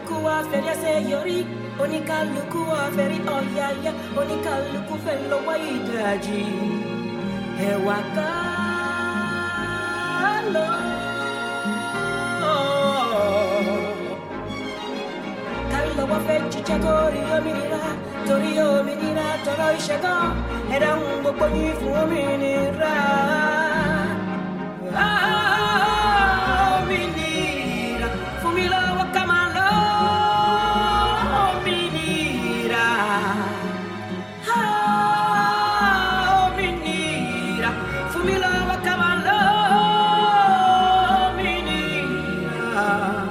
Oníkálukú wá fẹ́rí àṣeyọrí, oníkálukú wá fẹ́rí ọ̀yàyà, oníkálukú fẹ́ lọ́wọ́ ìdajì. Ẹ wá ká lọ. Ká lọ́wọ́ fẹ́ jíjẹ́ kórí òmìnira, torí òmìnira tọrọ ìṣẹ́gun, ẹ dáhùn gbogbo yín fún òmìnira. Òmìnira, fún mi lọ́wọ́ ká máa lọ. Òmìnira, òmìnira, fún mi lọ́wọ́ ká máa lọ. Òmìnira.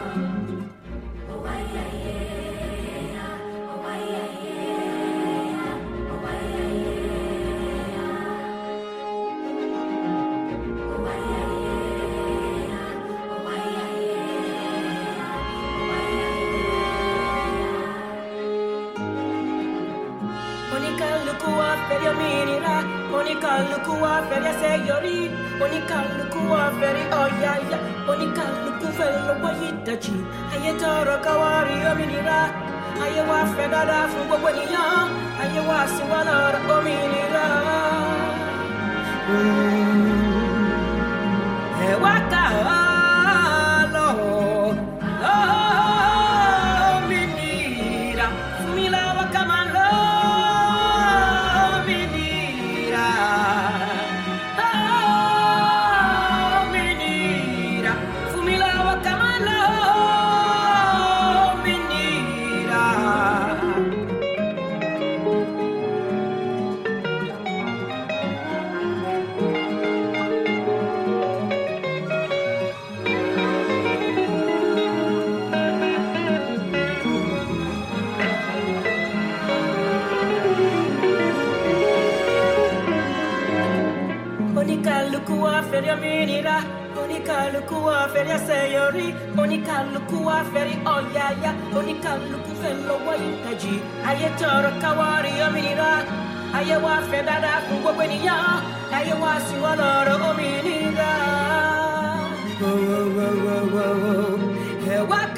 Oníkálukú wá fẹ́rí òmìnira, oníkálukú wá fẹ́rí àṣeyọrí, oníkálukú wá fẹ́rí ọ̀yàyà, oníkálukú fẹ́ lọ́wọ́ ìdajì. Ayé tọrọ ká wá rí òmìnira, ayé wá fẹ́ dáadáa fún gbogbo ènìyàn, ayé wá sí wá lọ́rọ̀ òmìnira. Ẹ wá ká lọ. Òmìnira, fún mi lọ́wọ́ ká máa lọ. Òmìnira, òmìnira, fún mi lọ́wọ́ ká máa lọ. Òmìnira. Oníkálukú wá fẹ́rí òmìnira, oníkálukú wá fẹ́rí àṣeyọrí, oníkálukú wá fẹ́rí ọ̀yàyà, oníkálukú fẹ́ lọ́wọ́ ìdajì. Ayé tọrọ ká wá rí òmìnira, ayé wá fẹ́ dáadáa fún gbogbo ènìyàn, ayé wá sí wá lọ́rọ̀ òmìnira. Ẹ wá